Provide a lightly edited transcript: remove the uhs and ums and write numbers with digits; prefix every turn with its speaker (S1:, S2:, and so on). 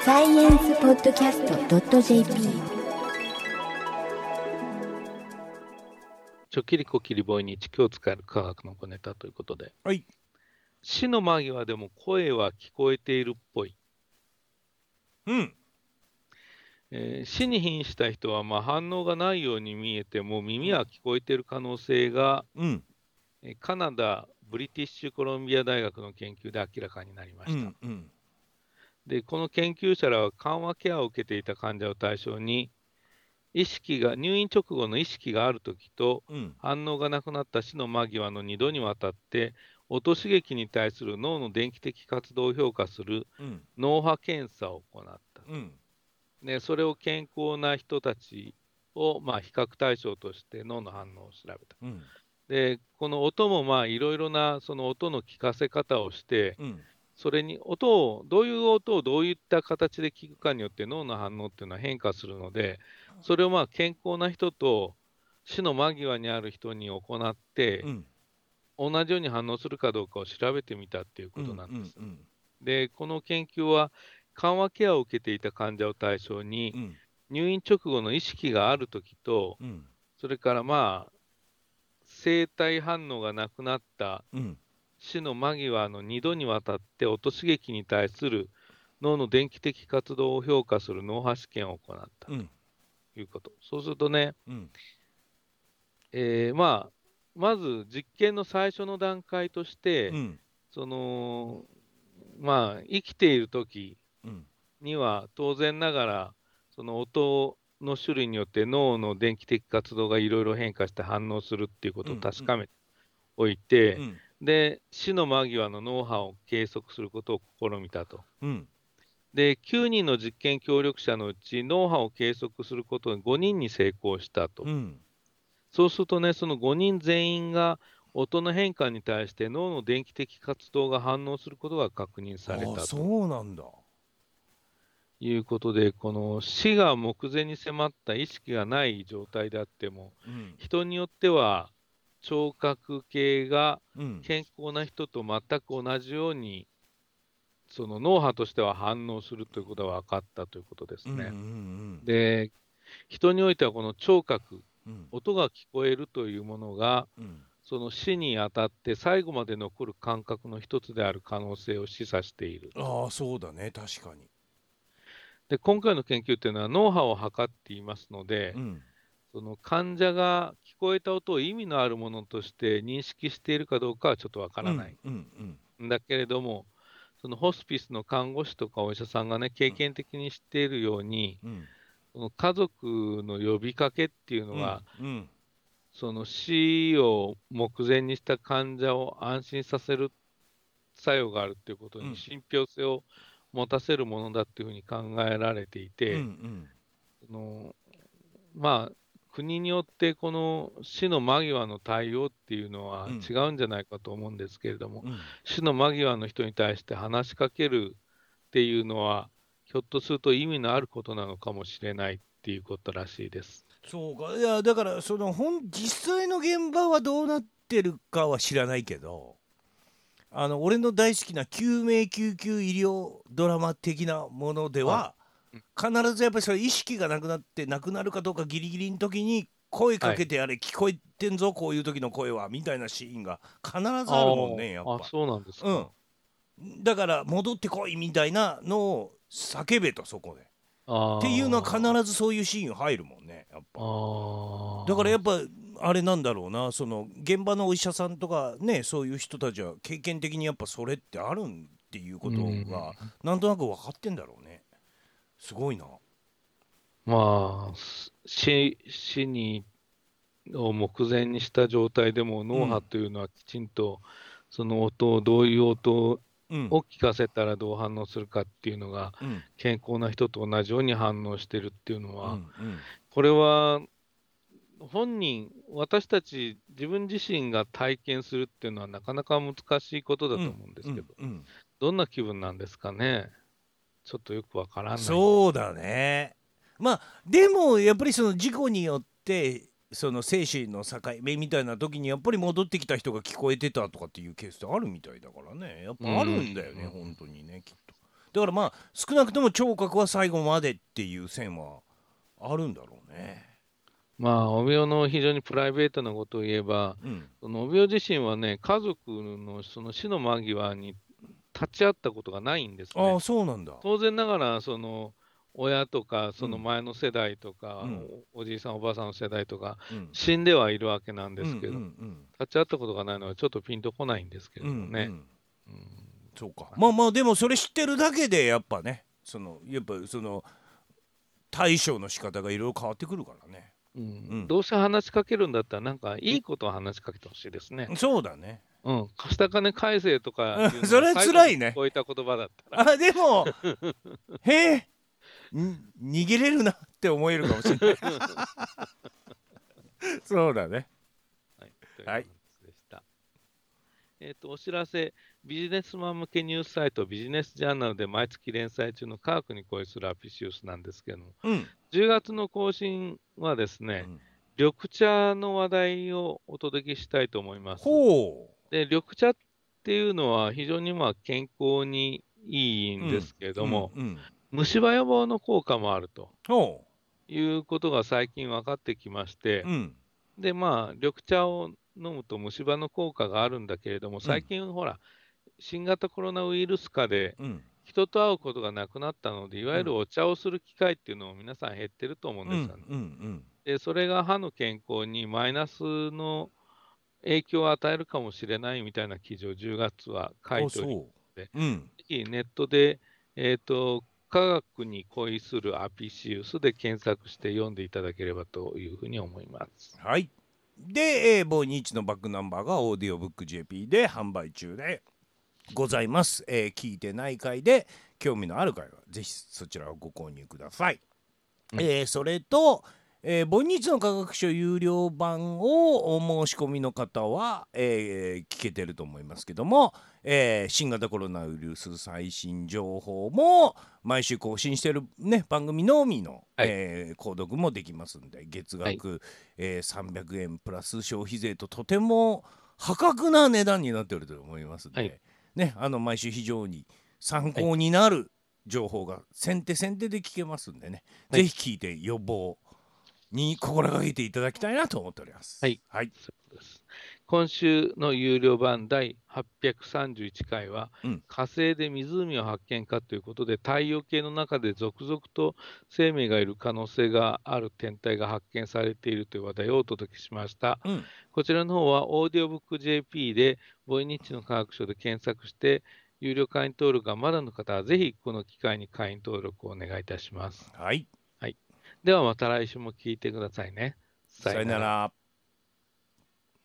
S1: サイエンスポッドキャスト .jp。
S2: ちょきりこきりぼいに今日使える科学の小ネタということで、
S3: はい。
S2: 死の間際でも声は聞こえているっぽい。
S3: うん。
S2: 死に瀕した人は反応がないように見えても耳は聞こえている可能性が、カナダ・ブリティッシュコロンビア大学の研究で明らかになりました。で、この研究者らは緩和ケアを受けていた患者を対象に、入院直後の意識があるときと、反応がなくなった死の間際の2度にわたって、音刺激に対する脳の電気的活動を評価する脳波検査を行った。で、それを健康な人たちを比較対象として脳の反応を調べた。で、この音もいろいろなその音の聞かせ方をして、それにどういう音をどういった形で聞くかによって脳の反応っていうのは変化するので、それを健康な人と死の間際にある人に行って、同じように反応するかどうかを調べてみたっていうことなんです。で、この研究は緩和ケアを受けていた患者を対象に、入院直後の意識があるときと、それから生体反応がなくなった死の間際の2度にわたって音刺激に対する脳の電気的活動を評価する脳波試験を行ったということ。そうするとね、まず実験の最初の段階として、生きているときには当然ながらその音の種類によって脳の電気的活動がいろいろ変化して反応するっていうことを確かめておいて、で死の間際の脳波を計測することを試みたと。で9人の実験協力者のうち脳波を計測することに5人に成功したと。そうするとね、その5人全員が音の変化に対して脳の電気的活動が反応することが確認されたと。
S3: そうなんだ。
S2: いうことで、この死が目前に迫った意識がない状態であっても、人によっては聴覚系が健康な人と全く同じように、その脳波としては反応するということが分かったということですね。で、人においてはこの聴覚、音が聞こえるというものが、その死にあたって最後まで残る感覚の一つである可能性を示唆している。
S3: そうだね、確かに。
S2: で今回の研究というのは脳波を測っていますので、その患者が聞こえた音を意味のあるものとして認識しているかどうかはちょっとわからない。だけれども、そのホスピスの看護師とかお医者さんがね、経験的に知っているように、その家族の呼びかけっていうのは、その死を目前にした患者を安心させる作用があるということに信憑性を持たせるものだっていうふうに考えられていて、国によってこの死の間際の対応っていうのは違うんじゃないかと思うんですけれども、死の間際の人に対して話しかけるっていうのはひょっとすると意味のあることなのかもしれないっていうことらしいです。
S3: そうか。いやだからその実際の現場はどうなってるかは知らないけど、俺の大好きな救命救急医療ドラマ的なものでは、必ずやっぱりそれ意識がなくなって亡くなるかどうかギリギリの時に声かけて聞こえてんぞこういう時の声はみたいなシーンが必ずあるもんね、やっぱ。
S2: そうなんですか。
S3: だから戻ってこいみたいなのを叫べと、そこでっていうのは必ずそういうシーン入るもんね、やっぱ。だからやっぱあれなんだろうな、その現場のお医者さんとかね、そういう人たちは経験的にやっぱそれってあるっていうことがなんとなく分かってんだろうね。すごいな。
S2: 死を目前にした状態でも脳波というのはきちんとその音をどういう音を聞かせたらどう反応するかっていうのが健康な人と同じように反応してるっていうのは、これは私たち自分自身が体験するっていうのはなかなか難しいことだと思うんですけど、どんな気分なんですかね。ちょっとよくわからない。
S3: そうだね。でもやっぱりその事故によってその生死の境目みたいな時にやっぱり戻ってきた人が聞こえてたとかっていうケースってあるみたいだからね、やっぱあるんだよね、本当にね、きっと。 だからまあ少なくとも聴覚は最後までっていう線はあるんだろうね。
S2: まあ、帯尾の非常にプライベートなことを言えば、その帯尾自身はね、家族のその死の間際に立ち会ったことがないんですね。
S3: ああ、そうなんだ。
S2: 当然ながら、その親とか、その前の世代とか、おじいさん、おばあさんの世代とか、死んではいるわけなんですけど、立ち会ったことがないのはちょっとピンとこないんですけどもね。
S3: そうか。まあまあ、でもそれ知ってるだけで、やっぱね、やっぱその対処の仕方がいろいろ変わってくるからね。
S2: どうせ話しかけるんだったら、なんかいいことを話しかけてほしいですね。
S3: そうだね。
S2: 貸した金返せとかいうのが
S3: それ辛いね。
S2: こういった言葉だったら。
S3: でも、へえ、逃げれるなって思えるかもしれない。そうだね。
S2: はい。でした。お知らせ、ビジネスマン向けニュースサイト、ビジネスジャーナルで毎月連載中の科学に恋するアピシウスなんですけども、10月の更新はですね、緑茶の話題をお届けしたいと思います。で、緑茶っていうのは非常に健康にいいんですけれども、虫歯予防の効果もあるということが最近分かってきまして、で、緑茶を飲むと虫歯の効果があるんだけれども、最近ほら、新型コロナウイルス禍で人と会うことがなくなったので、いわゆるお茶をする機会っていうのも皆さん減ってると思うんですよね。で、それが歯の健康にマイナスの影響を与えるかもしれないみたいな記事を10月は書いておりますので、ぜひネットで、科学に恋するアピシウスで検索して読んでいただければというふうに思います。
S3: はい。で、ボイニッチのバックナンバーがオーディオブック JP で販売中でございます。聞いてない回で興味のある回はぜひそちらをご購入ください。それと、ボイニッチの科学書有料版をお申し込みの方は、聞けてると思いますけども、新型コロナウイルス最新情報も毎週更新してる、ね、番組のみの、購読もできますんで、月額、300円プラス消費税ととても破格な値段になっていると思いますので、ね、毎週非常に参考になる情報が先手で聞けますんでね、ぜひ聞いて予防に心がけていただきたいなと思っております。
S2: そうです。今週の有料版第831回は、火星で湖を発見かということで、太陽系の中で続々と生命がいる可能性がある天体が発見されているという話題をお届けしました。こちらの方はオーディオブック JP でボイニッチの科学書で検索して有料会員登録がまだの方はぜひこの機会に会員登録をお願いいたします。ではまた来週も聞いてくださいね。
S3: さよなら。